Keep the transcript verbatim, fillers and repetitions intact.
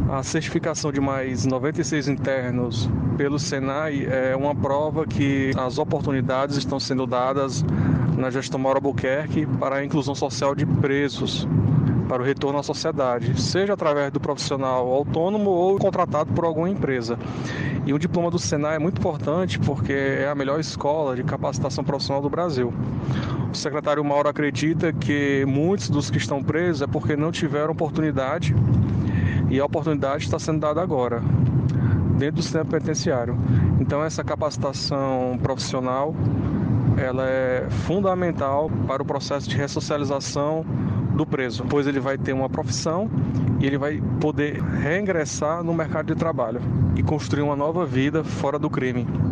A certificação de mais noventa e seis internos pelo Senai é uma prova que as oportunidades estão sendo dadas na gestão Mauro Albuquerque para a inclusão social de presos, para o retorno à sociedade, seja através do profissional autônomo ou contratado por alguma empresa. E o diploma do Senai é muito importante porque é a melhor escola de capacitação profissional do Brasil. O secretário Mauro acredita que muitos dos que estão presos é porque não tiveram oportunidade, e a oportunidade está sendo dada agora, dentro do sistema penitenciário. Então essa capacitação profissional, ela é fundamental para o processo de ressocialização do preso, pois ele vai ter uma profissão e ele vai poder reingressar no mercado de trabalho e construir uma nova vida fora do crime.